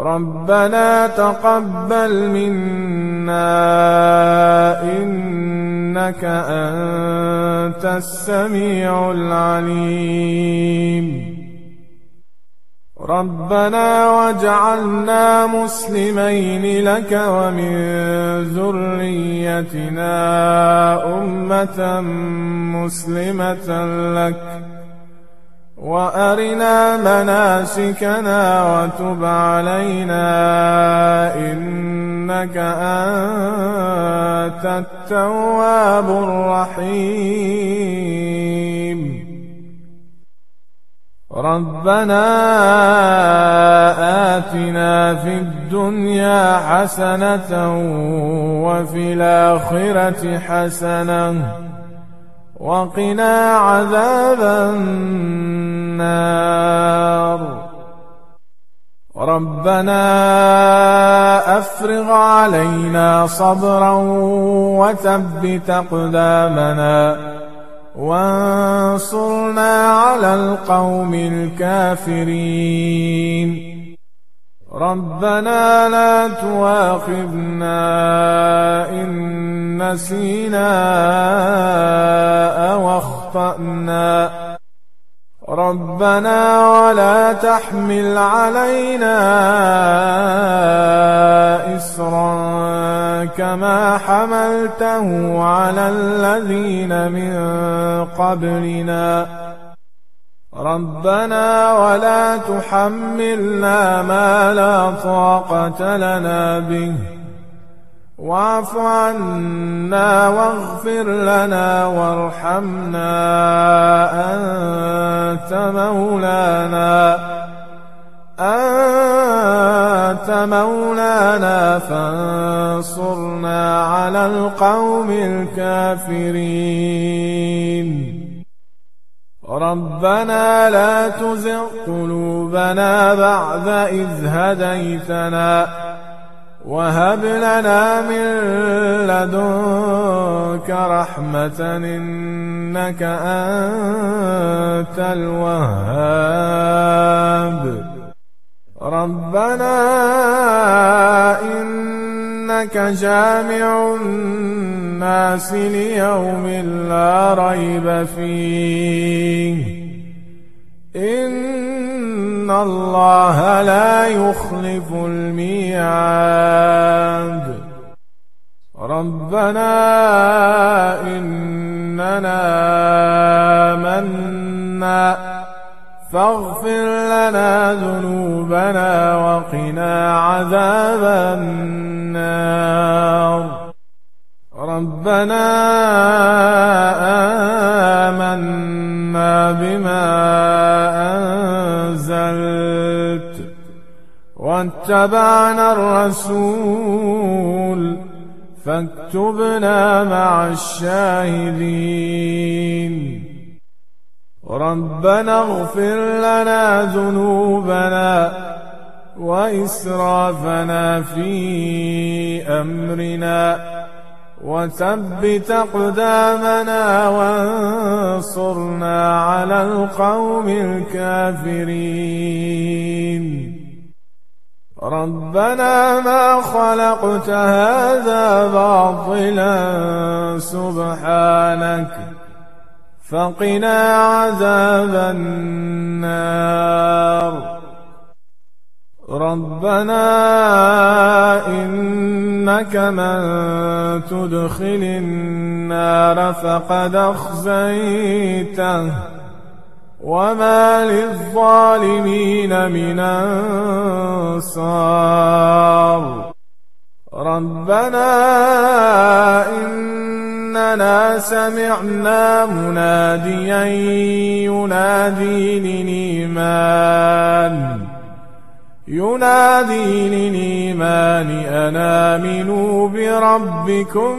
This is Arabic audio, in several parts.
ربنا تقبل منا إنك أنت السميع العليم ربنا واجعلنا مسلمين لك ومن ذريتنا أمة مسلمة لك وأرنا مناسكنا وتب علينا إنك أنت التواب الرحيم ربنا آتنا في الدنيا حسنة وفي الآخرة حسنة وقنا عذاب النار ربنا أفرغ علينا صبرا وثبت أقدامنا وانصرنا على القوم الكافرين ربنا لا تؤاخذنا إن نسينا أو أخطأنا ربنا ولا تحمل علينا إصرا كما حملته على الذين من قبلنا ربنا ولا تحملنا ما لا طاقة لنا به واعف عنا واغفر لنا وارحمنا أنت مولانا فانصرنا على القوم الكافرين ربنا لا تزغ قلوبنا بعد إذ هديتنا وهب لنا من لدنك رحمة إنك أنت الوهاب ربنا إنك جامع الناس ليوم لا ريب فيه إن الله لا يخلف الميعاد ربنا إننا آمنا فاغفر لنا ذنوبنا وقنا عذاب النار ربنا آمنا بما أنزلت واتبعنا الرسول فاكتبنا مع الشاهدين ربنا اغفر لنا ذنوبنا وإسرافنا في أمرنا وثبت أقدامنا وانصرنا على القوم الكافرين ربنا ما خلقت هذا باطلا سبحانك فقنا عذاب النار ربنا إنك من تدخل النار فقد أخزيته وما للظالمين من أنصار ربنا إننا سمعنا مناديا ينادي للإيمان أن آمنوا بربكم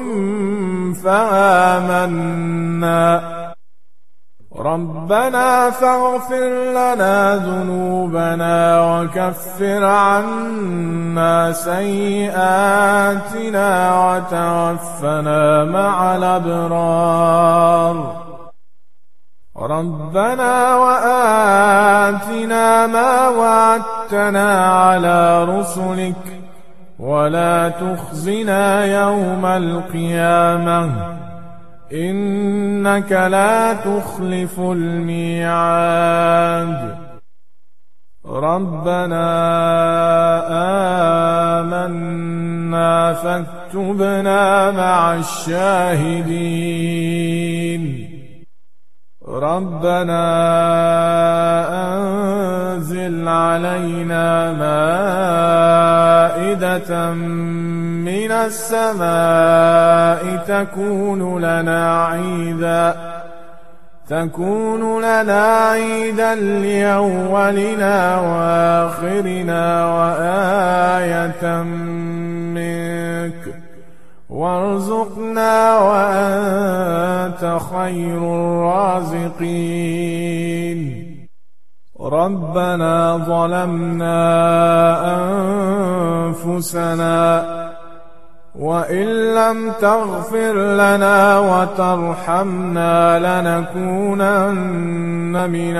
فآمنا ربنا فاغفر لنا ذنوبنا وكفر عنا سيئاتنا وتوفنا مع الأبرار ربنا وآتنا ما وعدتنا على رسلك ولا تخزنا يوم القيامة إنك لا تخلف الميعاد. ربنا آمنا فاكتبنا مع الشاهدين. ربنا أنزل علينا مائدة من السماء تكون لنا عيدا لأولنا وآخرنا وآية منك وارزقنا وأنت خير الرازقين. ربنا ظلمنا أنفسنا وإن لم تغفر لنا وترحمنا لنكونن من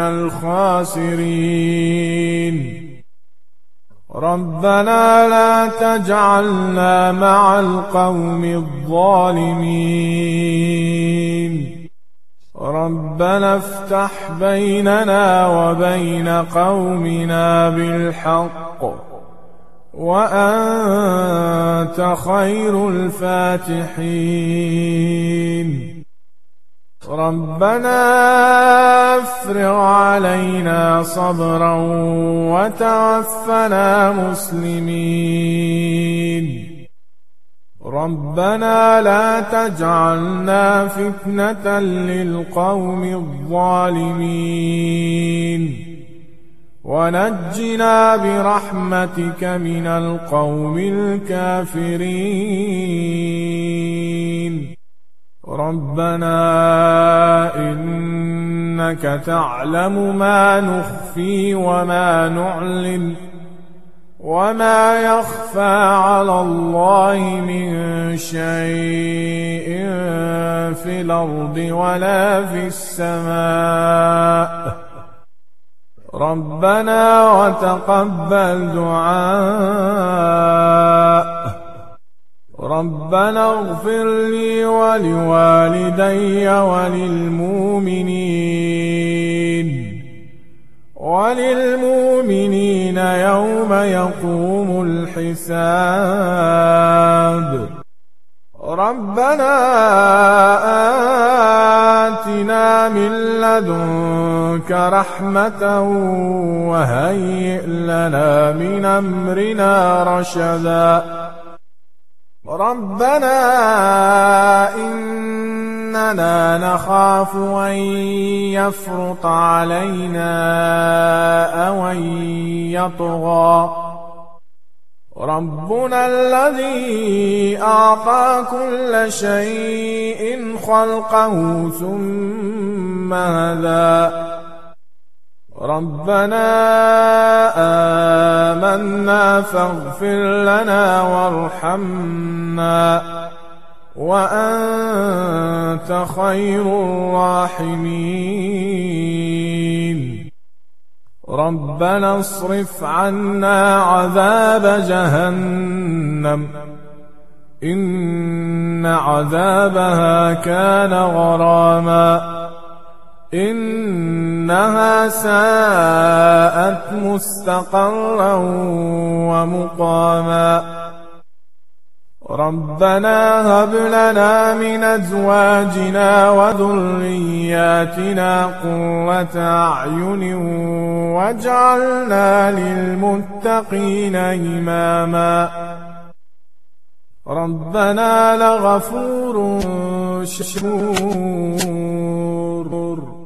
الخاسرين. ربنا لا تجعلنا مع القوم الظالمين. ربنا افتح بيننا وبين قومنا بالحق وأنت خير الفاتحين. ربنا افرغ علينا صبرا وتوفنا مسلمين. ربنا لا تجعلنا فتنة للقوم الظالمين ونجنا برحمتك من القوم الكافرين. ربنا إنك تعلم ما نخفي وما نعلن وما يخفى على الله من شيء في الأرض ولا في السماء. ربنا وتقبل دعاء. ربنا اغفر لي ولوالدي وللمؤمنين يوم يقوم الحساب. ربنا آتنا من لدنك رحمة وهيئ لنا من أمرنا رشدا. ربنا إننا نخاف أن يفرط علينا أو أن يطغى. ربنا الذي أعطى كل شيء خلقه ثم هدى. ربنا آمنا فاغفر لنا وارحمنا وأنت خير الراحمين. ربنا اصرف عنا عذاب جهنم إن عذابها كان غراما إنها ساءت مستقرا ومقاما. ربنا هب لنا من أزواجنا وذرياتنا قرة أعين واجعلنا للمتقين إماما. ربنا لغفور شكور.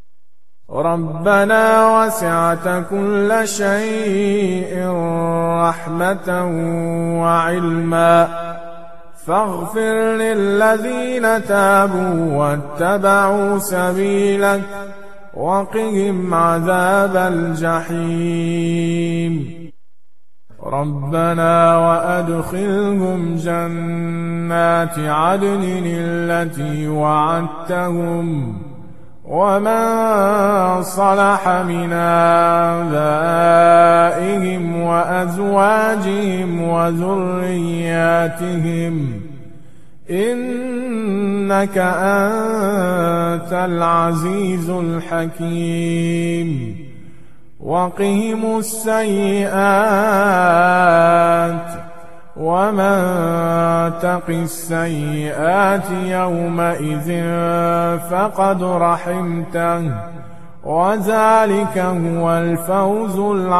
ربنا وسعت كل شيء رحمة وعلما فاغفر للذين تابوا واتبعوا سبيلك وقهم عذاب الجحيم. ربنا وأدخلهم جنات عدن التي وعدتهم ومن صلح من آبائهم وأزواجهم وذرياتهم إنك أنت العزيز الحكيم وقهم السيئات ومن تق السيئات يومئذ فقد رحمته وذلك هو الفوز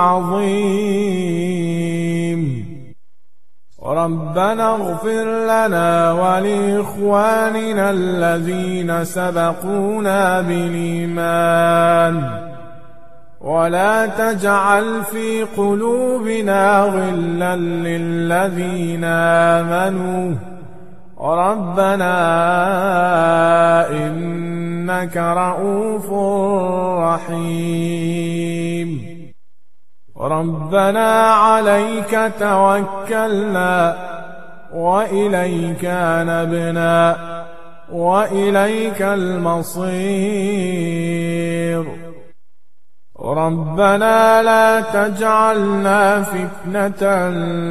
العظيم ربنا اغفر لنا ولإخواننا الذين سبقونا بالإيمان ولا تجعل في قلوبنا غلا للذين آمنوا ربنا إنك رؤوف رحيم ربنا عليك توكلنا وإليك نبنا وإليك المصير ربنا لا تجعلنا فتنة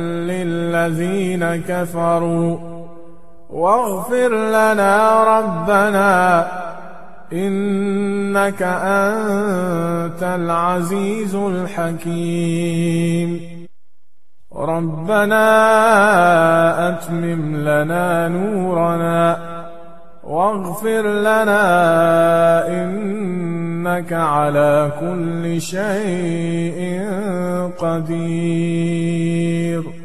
للذين كفروا واغفر لنا ربنا إنك أنت العزيز الحكيم ربنا أتمم لنا نورنا واغفر لنا إنك على كل شيء قدير